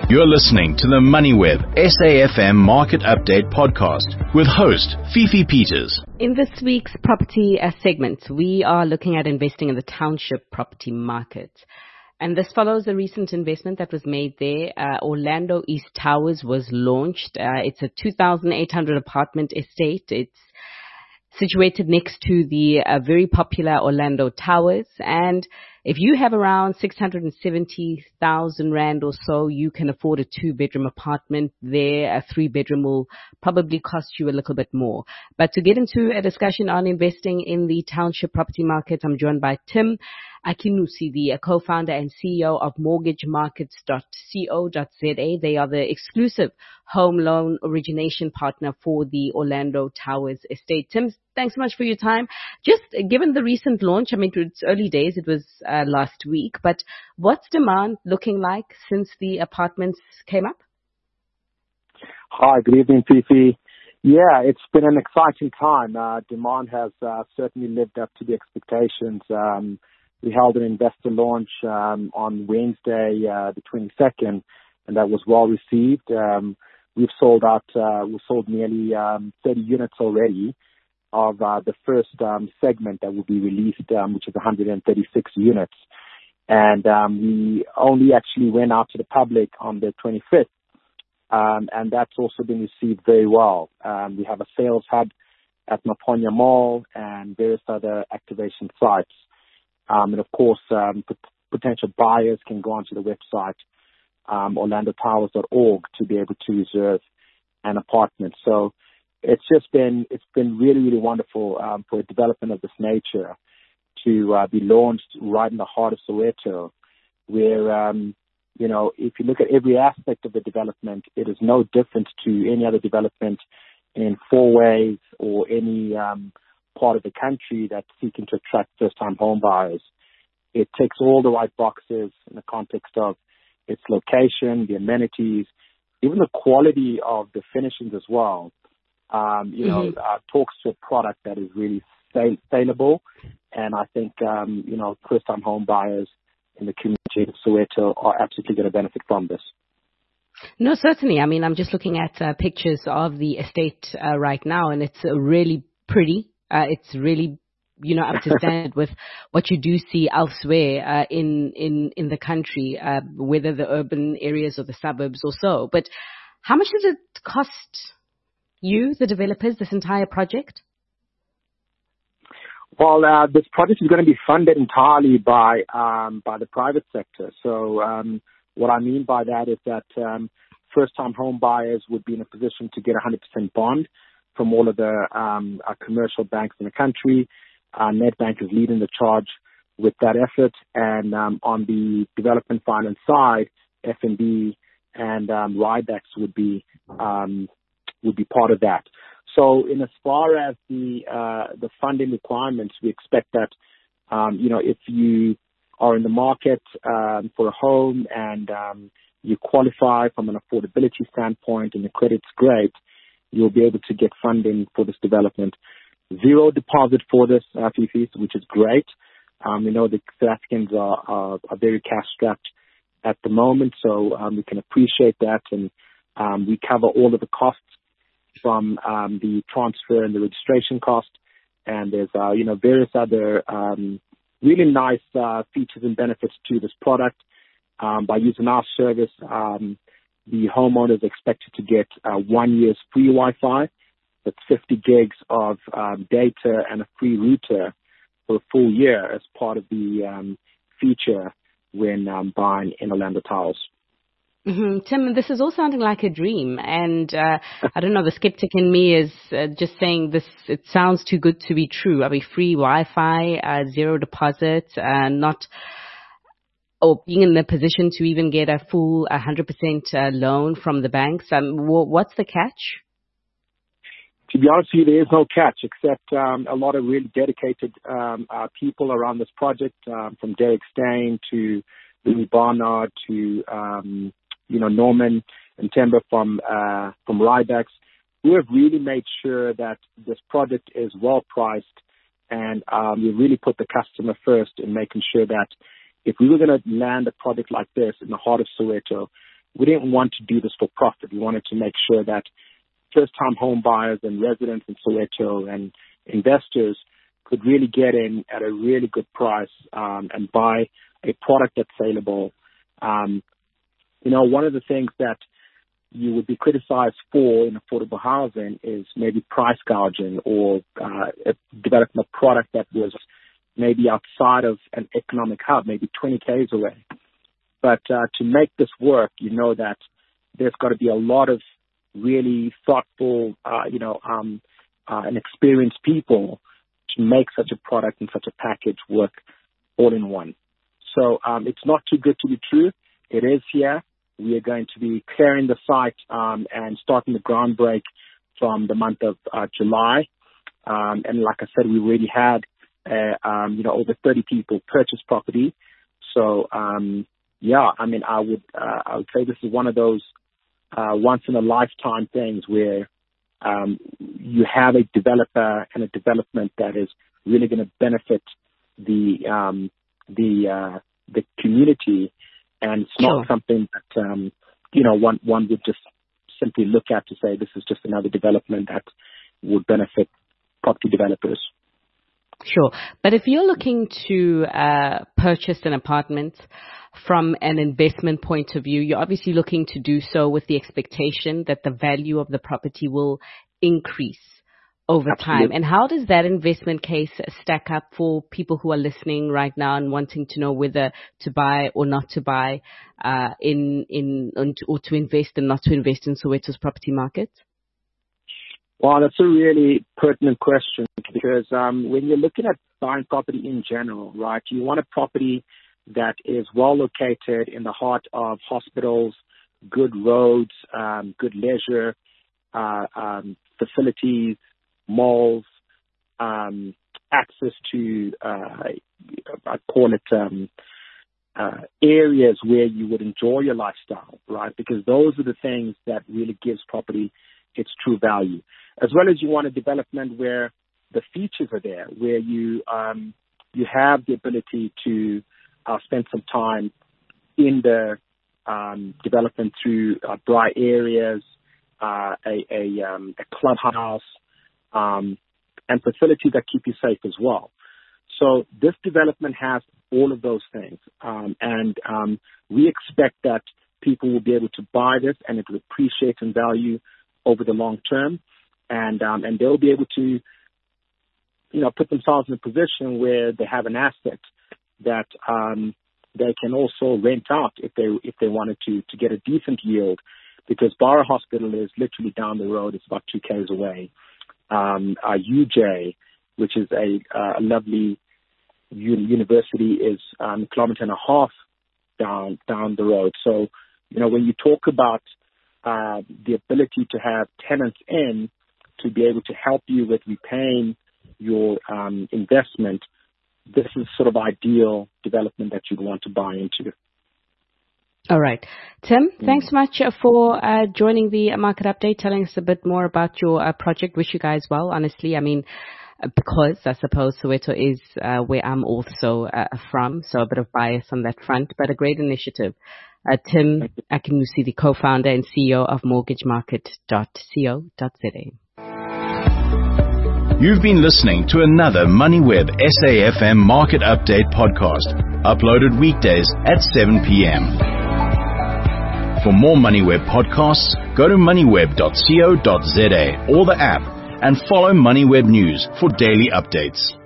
You're listening to the MoneyWeb SAFM Market Update Podcast with host Fifi Peters. In this week's property segment, we are looking at investing in the township property market. And this follows a recent investment that was made there. Orlando East Towers was launched. It's a 2,800 apartment estate. It's situated next to the very popular Orlando Towers. And if you have around 670,000 Rand or so, you can afford a 2-bedroom apartment there. A 3-bedroom will probably cost you a little bit more. But to get into a discussion on investing in the township property market, I'm joined by Tim Akinusi, the co-founder and CEO of mortgagemarkets.co.za. They are the exclusive home loan origination partner for the Orlando Towers estate. Tim, thanks so much for your time. Just given the recent launch, I mean, it's early days, it was last week, but what's demand looking like since the apartments came up? Hi, good evening, Fifi. Yeah, it's been an exciting time. Demand has certainly lived up to the expectations. We held an investor launch on Wednesday, the 22nd, and that was well received. We've sold nearly 30 units already of the first segment that will be released, which is 136 units. And we only actually went out to the public on the 25th, and that's also been received very well. We have a sales hub at Maponya Mall and various other activation sites. And of course, potential buyers can go onto the website, orlandotowers.org, to be able to reserve an apartment. So it's been really, really wonderful for a development of this nature to be launched right in the heart of Soweto, where, if you look at every aspect of the development, it is no different to any other development in Fourways or any part of the country that's seeking to attract first-time home buyers. It ticks all the right boxes in the context of its location, the amenities, even the quality of the finishings as well. Talks to a product that is really saleable, and I think first-time home buyers in the community of Soweto are absolutely going to benefit from this. No, certainly. I mean, I'm just looking at pictures of the estate right now, and it's really pretty. It's really, up to standard with what you do see elsewhere in the country, whether the urban areas or the suburbs or so. But how much does it cost you, the developers, this entire project? Well, this project is going to be funded entirely by the private sector. So what I mean by that is that first-time home buyers would be in a position to get 100% bond from all of the commercial banks in the country. Nedbank is leading the charge with that effort, and on the development finance side, FNB and Rydex would be part of that. So, in as far as the funding requirements, we expect that if you are in the market for a home and you qualify from an affordability standpoint and the credit's great, you'll be able to get funding for this development. Zero deposit for this, Fifi, which is great. We know the South Africans are very cash-strapped at the moment, so we can appreciate that. And we cover all of the costs from the transfer and the registration cost. And there's, various other really nice features and benefits to this product. By using our service, the homeowner is expected to get 1 year's free Wi-Fi. That's 50 gigs of data and a free router for a full year as part of the feature when buying in Orlando Towers. Mm-hmm. Tim, this is all sounding like a dream. And I don't know, the skeptic in me is just saying this, it sounds too good to be true. I mean, free Wi-Fi, zero deposit, or being in the position to even get a full 100% loan from the banks. What's the catch? To be honest with you, there is no catch, except a lot of really dedicated people around this project, from Derek Stain to Louis Barnard to Norman and Temba from Rydex, who have really made sure that this project is well priced, and we really put the customer first in making sure that if we were going to land a project like this in the heart of Soweto, we didn't want to do this for profit. We wanted to make sure that first-time home buyers and residents in Soweto and investors could really get in at a really good price and buy a product that's saleable. One of the things that you would be criticized for in affordable housing is maybe price gouging or developing a product that was maybe outside of an economic hub, maybe 20 k's away. But to make this work, that there's got to be a lot of really thoughtful, and experienced people to make such a product and such a package work all in one. So it's not too good to be true. It is here. We are going to be clearing the site and starting the ground break from the month of July. And like I said, we already had, over 30 people purchase property. So, I would say this is one of those once in a lifetime things where you have a developer and a development that is really going to benefit the community, and it's not something that one would just simply look at to say this is just another development that would benefit property developers. Sure. But if you're looking to purchase an apartment from an investment point of view, you're obviously looking to do so with the expectation that the value of the property will increase over time. And how does that investment case stack up for people who are listening right now and wanting to know whether to buy or not to buy or to invest and not to invest in Soweto's property market? Well, that's a really pertinent question because when you're looking at buying property in general, right, you want a property that is well located in the heart of hospitals, good roads, good leisure facilities, malls, access to, I'd call it, areas where you would enjoy your lifestyle, right? Because those are the things that really gives property its true value. As well as you want a development where the features are there, where you have the ability to spend some time in the development through dry areas, a clubhouse, and facilities that keep you safe as well. So this development has all of those things, and we expect that people will be able to buy this and it will appreciate in value over the long term, and they'll be able to, put themselves in a position where they have an asset that they can also rent out if they wanted to get a decent yield, because Bara Hospital is literally down the road. It's about 2 k's away. UJ, which is a lovely university, is a kilometer and a half down the road. So, when you talk about the ability to have tenants in to be able to help you with repaying your investment, this is sort of ideal development that you'd want to buy into. All right. Tim, thanks so much for joining the Market Update, telling us a bit more about your project. Wish you guys well, honestly. I mean, because I suppose Soweto is where I'm also from, so a bit of bias on that front, but a great initiative. Tim Akinusi, the co-founder and CEO of mortgagemarket.co.za. You've been listening to another MoneyWeb SAFM Market Update podcast, uploaded weekdays at 7 p.m. For more MoneyWeb podcasts, go to moneyweb.co.za or the app and follow MoneyWeb News for daily updates.